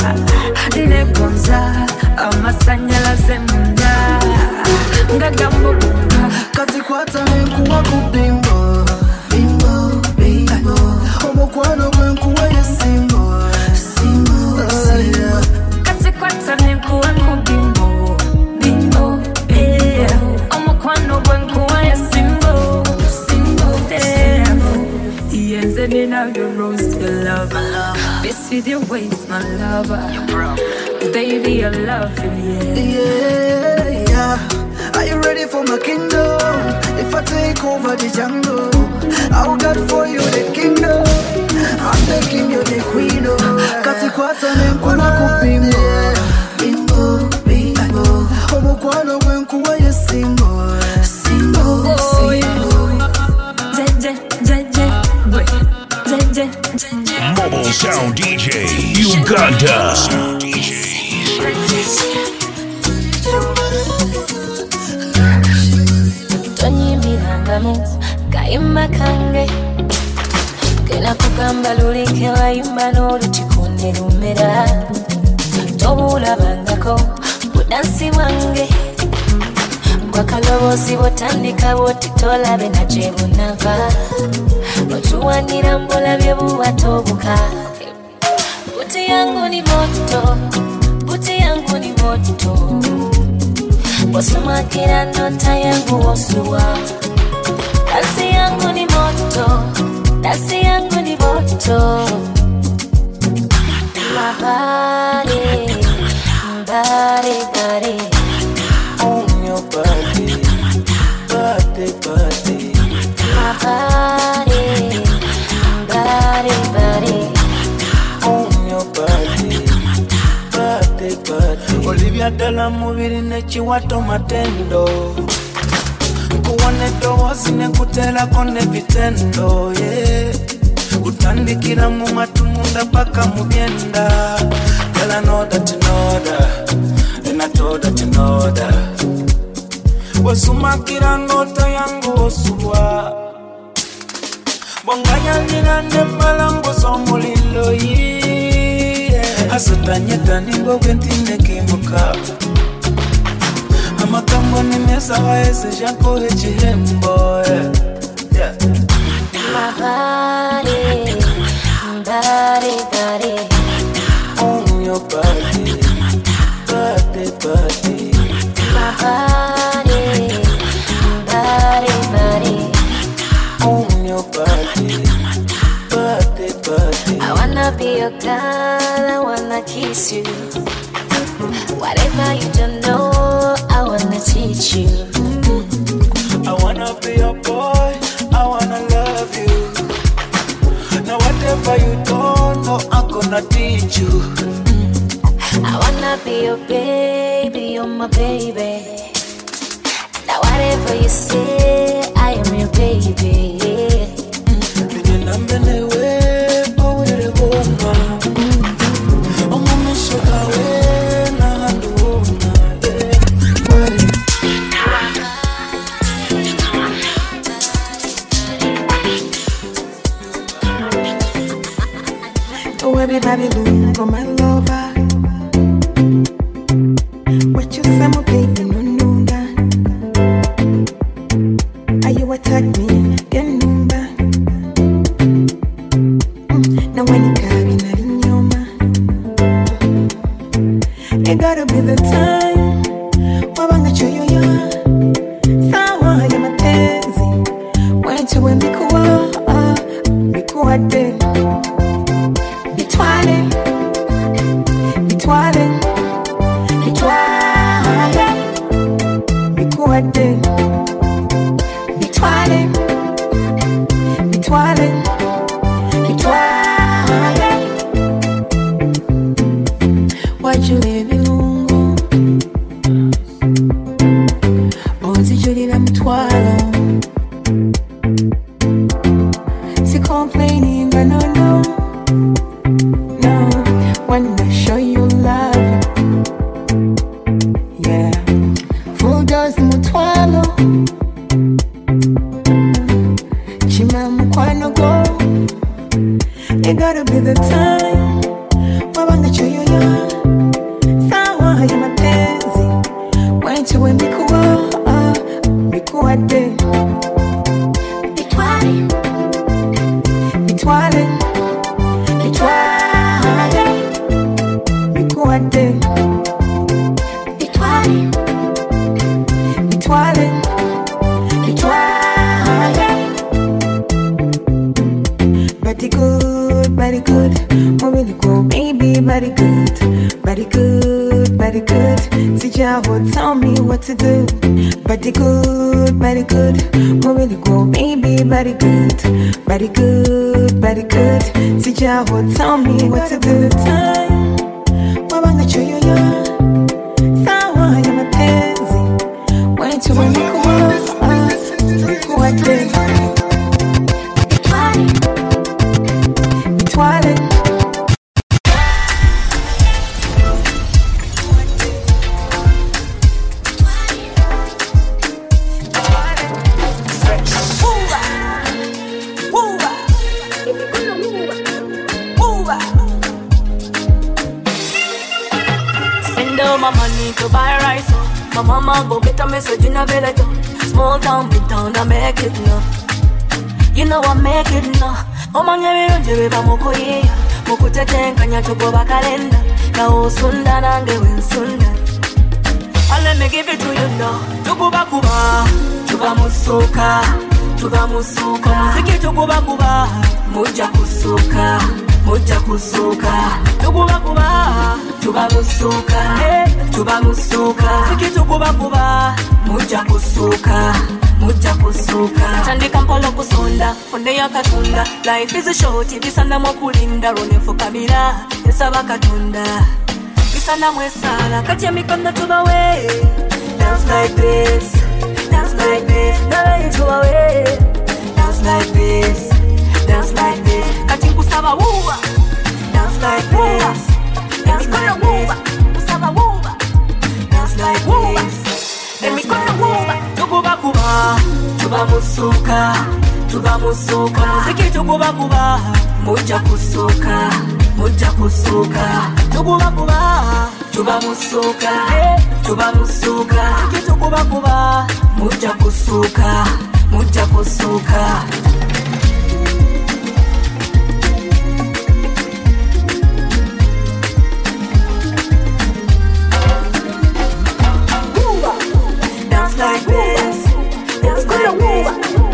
negonza amasanyalaze munda ngagambo kati kwata nenkuwa ku bimbo bimbo bimbo omukwano gwenkuwa ya simbo simbo simbo kati kwata nenkuwa ku bimbo bimbo yeah omukwano gwenkuwa ya simbo simbo yeah yenze nina the rose your love dance with your waist, my lover. Baby, I love you, yeah. Yeah, yeah. Are you ready for my kingdom? If I take over the jungle, I'll get for you the kingdom. I'm making you the queen. Kati kwata nenkuna kupimo. Bimbo, bimbo. Omukwano wenkuwa ye single. Single, single. Je, je, je, je. Je, je, je, je. Mobile Sound D J Uganda. Tonyimbirangamu kayimba kange kena kugamba lulike wayimba n'olutikone lumera tobulabangako budansi bwange bwakalobozi botandika bwoti tolabe na gye bunava otuwanira mbulabye buwatobuka buti yangu ni moto buti yangu ni moto bosumakira nota yangu osuwa dasi yangu ni moto dasi yangu ni moto mabari mbari mbari on your body body body mabari mbari mbari on your body body body Olivia dala mubiri nechiwato matendo kuwane dozi nekutela kone vitendo yeah. Utandikira mu matumunda paka mubyenda. Girl, I know that you know that, and I told that you know that. Wasumakira nota yangu osuwa Bonganya nina nembalango somulilo yeah. Asatanyeta ningo gentine kimuka Amakambo nimesa waese jako hechihembo yeah. Mabari, bari, bari on your body, body, body Mabari, bari, bari on your body, body, body I wanna be your girl, I wanna kiss you. Whatever you don't know, I wanna teach you. I wanna be your boy, I wanna love you. Now whatever you don't know, I'm gonna teach you. I wanna be your baby, you're my baby. Now whatever you say, I am your baby. Everybody look for my lover. What you say, my baby, no, no, that. Are you attack me, get no back. Now when you carry that in your mind, it gotta be the time. Wabanga choyo ya, sawa ya mapenzi. When you when bikuwa, bikuwa de. Bitwale, bitwale, bitwale, bikuwade. Bitwale, bitwale, bitwale. Wajule bilungu, ozijulira mutwalo. Si complaining, but no, no. When I show you love, yeah, full dose mutwalo, chima mukwano go. It gotta be the time. Wabanga choyo ya, sawa ya mapenzi. Wenchi we mikuwa, mikuwa de. Bitwale, bitwale, bitwale. Bitwale, bitwale, bitwale, bitwale. Body good, body good, oh really go body good, body good, body good. Teacher would tell me what to do. Body good, body good. More really go, baby, body good, body good, body good. Teacher would tell me what to do. Time, wabanga choyo ya, sawa ya mapenzi. When to when you come up, nikuwa day. Twilight. My money to buy rice, oh. My mama go get a message in a village, oh. Small town, big town, I make it now. You know I make it now. Oh my God, you never moko ye. Moko tete kanya choko bakalenda. Na o sunda nange win sunda. And let me give it to you now. Choko bakuba, chuba musuka, chuba musuka. Muziki choko bakuba, moja kusuka. Moja kusuka, tukuba kuba, tuba musuka, tuba musuka. Siki tukuba kuba, moja kusuka, moja kusuka. Tandi kampolo kusonda, fonde ya katunda. Life is a short, bisanda mwakulinda, rone fukamira, yesaba katunda. Bisanda mwesala, katia mikono tuba we. Dance like this, dance like this, nala to away. Dance like this. Dance like this, kating kusaba wuba. Dance like this, dance like this, kusaba wuba. Dance like this, dance like this. Tukuba kuba, tuba musuka, tuba musuka. Muziki tukuba kuba, moja kusuka, moja kusuka. Tukuba kuba, tuba musuka, tuba musuka. Muziki tukuba kuba, moja kusuka, moja kusuka. Like this, dance like this,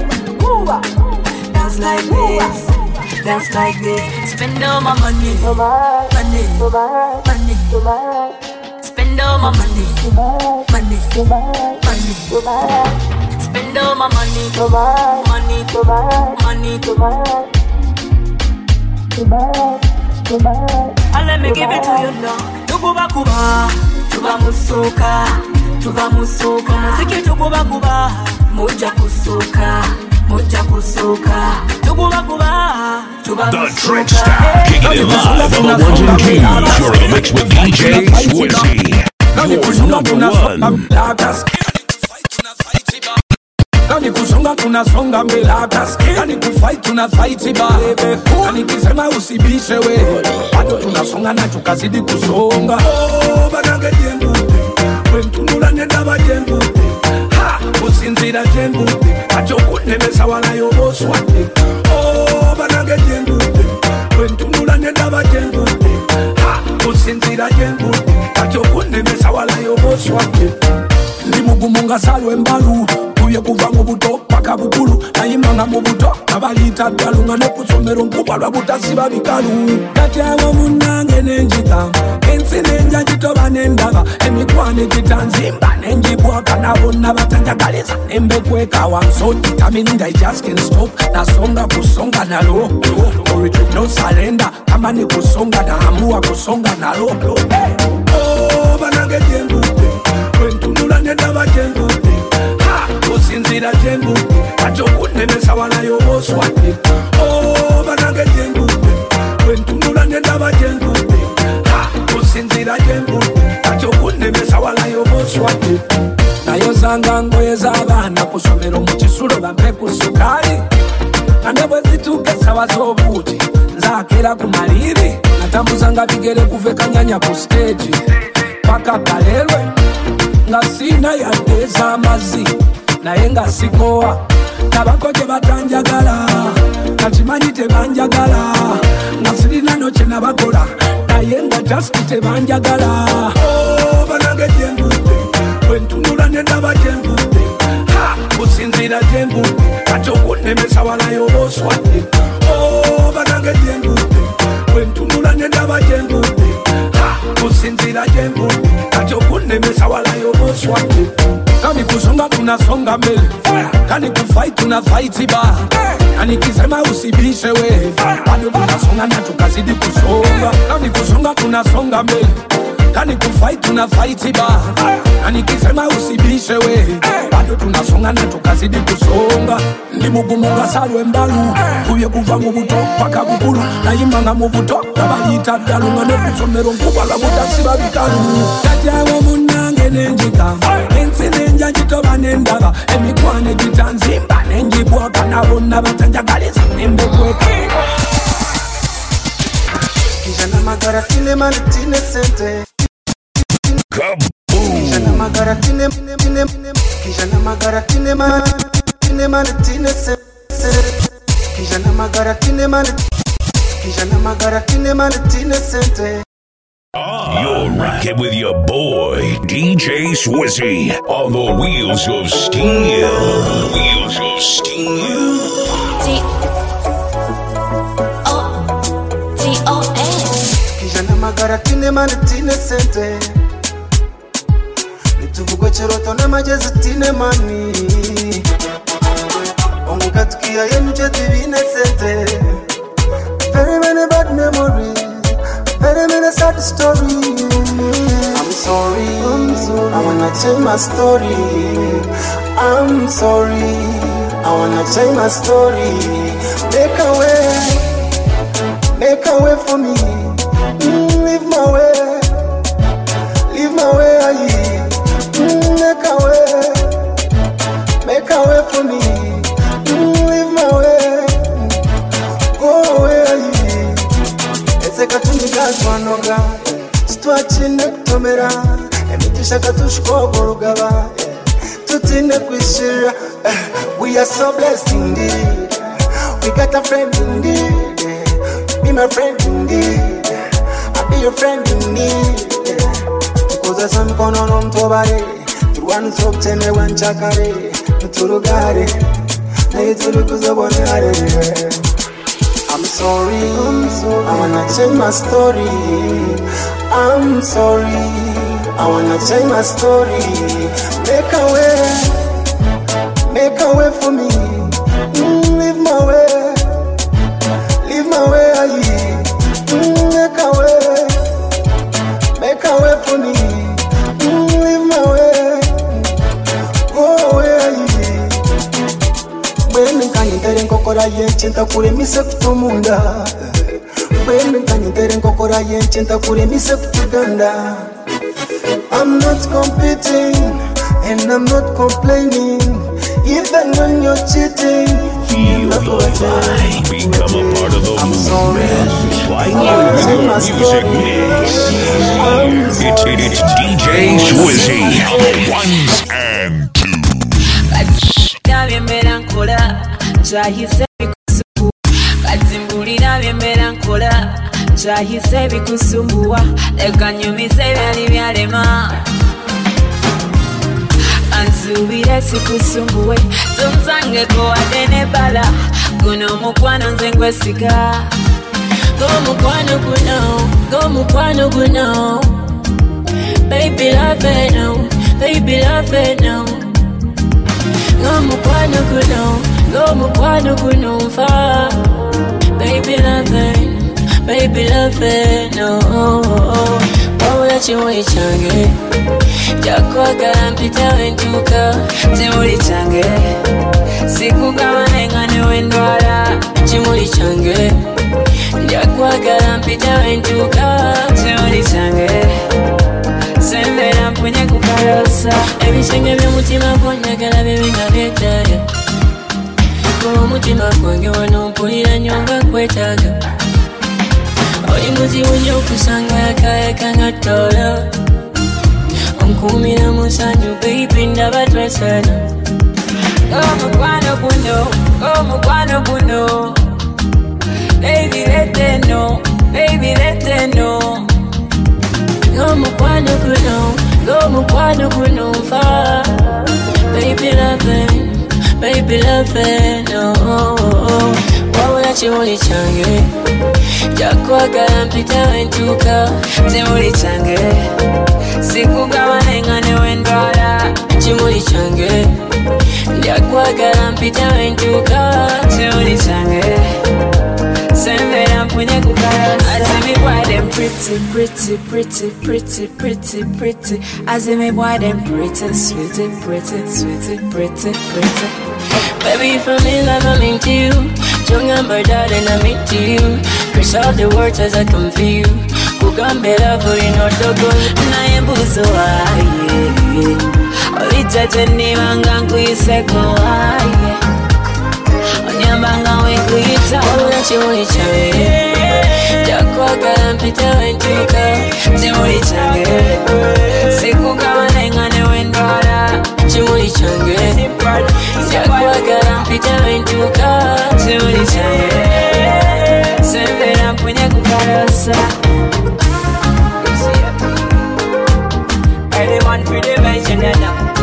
dance like this, dance like this. Spend all my money, money, money. Spend all my money, money, money. Spend all my money, money, money. And let me give it to you now. Tukuba kuba, tuba musuka. Tuba musuka, muziki tukuba kuba, moja kusuka, moja kusuka. Tukuba kuba, tuba musuka. The Trick Star, kicking it live on the ones and twos. You're in the mix with D J Swizzy. You're number one. Kani kusonga tunasonga mbele ataski. Kani kufight tuna fight baby. Kani kisema usibishe we. Bado tunasonga na tukazidi kusonga. Oh banange jembute. Wentunula nenda bajembute. Ha usinzira jembute. Achokunemesa wanayo oswate. Oh banange jembute. Wentunula nenda bajembute. Ha usinzira jembute. Achokunemesa wanayo oswate. Limugumunga salwe mbalu. Kuye kuva mu buto paka bukulu ayimanga mu buto abalita dalunga ne kusomero nkubwa lwa butasiba bikalu kati abo munange nenjita ensi nenja jitoba nendaba emikwane gitanzimba nenjibwaka nabonna batanjagaliza nembekweka I'm so determined I just can't stop nasonga kusonga nalo no retreat no surrender kama ni kusonga na amua kusonga nalo oh banange jembute wentunula nendaba jembute usinzira jembute achokunemesa wanayo oswate oh banange jembute wentunula nendaba jembute ha usinzira jembute achokunemesa wanayo oswate nayo zanga ngoye z'abana kusomero mu kisulo bampe ku sukali kande bwe zituuka sawa z'obuuti nzaakera ku maliri natambuzanga bigere kuve kanyanya ku stage paka kalelwe nga sina yadde ez'amazzi naye nga sikowa nabakoje batanjagala kakimanyi tebanjagala nga sirina nokye nabakola naye nga jasiti tebanjagala oh banange jembute wentunula nendaba jembute ha kusinzira jembute kati okunemesa wanayo oswate oh banange jembute wentunula nendaba jembute Gira jembo Kacho kunde mesa wala yobo swati Kani kusonga tunasonga mbele Kani kufight tunafight ba Kani kisema usibishe we Bado tunasonga na tukazidi kusonga Kani kusonga tunasonga mbele Kani kufight tunafight ba Kani kisema usibishe we Bado tunasonga na tukazidi kusonga Ndi mugumunga salwe mbalu Kuye kuva mubuto paka bukulu Na imanga mubuto Tabajita dalu Ngane kusomero nkubala mutasiba bikalu Tatiawo munange nenjika Ensi nenja jitoba nendaba Emikwane jitanzimba Nenjibwa kanabona batanjagaliza Nembe kweke Kijana magara tine mani tine sente Kijana magara tine tine Kijana magara tine mani tine mani tine sente Kijana magara tine mani Kijana magara tine mani tine sente. You're rocking with your boy, D J Swizzy, on the wheels of steel. Wheels of steel. T O T O N. Kijana magara tine mani tine sente. Nituvugo cheroto na majezi tine mani. Onguka tukia yenu cheti vine sente. Very many bad memories. Very many sad stories. I'm sorry, I'm sorry. I wanna change my story. I'm sorry, I wanna change my story. Make a way, make a way for me. Mm, leave my way, leave my way. Mm, make a way, make a way for me. Mm, leave my way, go away. Seka tunigazwa noga Situachine kutomera Emitisha katushko borugaba Tutine kuishira We are so blessed indeed We got a friend indeed Be my friend indeed I'll be your friend indeed Tukoza samkono no mtobare Turuanu sobchene wanchakare Mturugare Na yitulukuza bonare I'm sorry, I'm sorry, I wanna change my story. I'm sorry, I wanna change my story. Make a way, make a way for me. Mm, leave my way, leave my way. Mm, make a way, make a way for me. Mm, leave my way, go away. When can you tell Kokora Yenchenta Kuremise Kutumunda? When can you tell Kokora Yenchenta Kuremise Kutuganda? I'm not competing and I'm not complaining. Even when you're cheating, feel the vibe. Become a part of the I'm sorry. Like you with your music mix. It's, it, it's D J Swizzy on the ones and twos. Byembera nkola kyahise bikusumbuwa kazimbulira byembera nkola kyahise bikusumbuwa leka nyumize byali byalema ansubire sikusumbuwe tumsangeko wadde ne bala guno mukwano nze ngwesiga gomukwano guno gomukwano guno baby love it now baby love it now Go mukwano kuno, go mukwano kuno mfa. Baby love it, baby love it, no. Wawula chimuli change, jakwagala mpita wentuka. Chimuli change, siku kama nengane wendwala. Chimuli change, jakwagala mpita wentuka. Chimuli change, sembera mpunye kukalosa. Ebisenge by'omutima gw'onyagala bibe nga byetaaga. Kuba omutima gwange wano mpulira nnyo nga nkwetaaga. Oli muzibu nnyo okusanga yakayaka nga ttoola. Onkuumira mu ssanyu baby ndaba twesana. Omukwano guno, omukwano guno. Baby let them know, baby let them know. Go mukwano kuno, go mukwano kuno mfa. Baby love it, baby love it, no. Wawula chimuli change chakwagala mpita wentuka chimuli change sikugawanenga newendwala chimuli change chakwagala mpita wentuka chimuli change sembera mpunye kukarasa as me boy them pretty pretty pretty pretty pretty pretty as me boy them pretty sweetie pretty sweetie pretty pretty baby if I'm in love I'm into you young and bird darling I'm into you curse all the words as I come for you kugambela kuri notogo naye buzo waye olijaje nibanga nkuyiseko waye onyambanga wenkuyita wabula chimuli change chakwagala mpita wentuka chimuli change sikugawanenga newendwala chimuli change chakwagala mpita wentuka chimuli change sembera mpunye kukarasa everyone for the vision now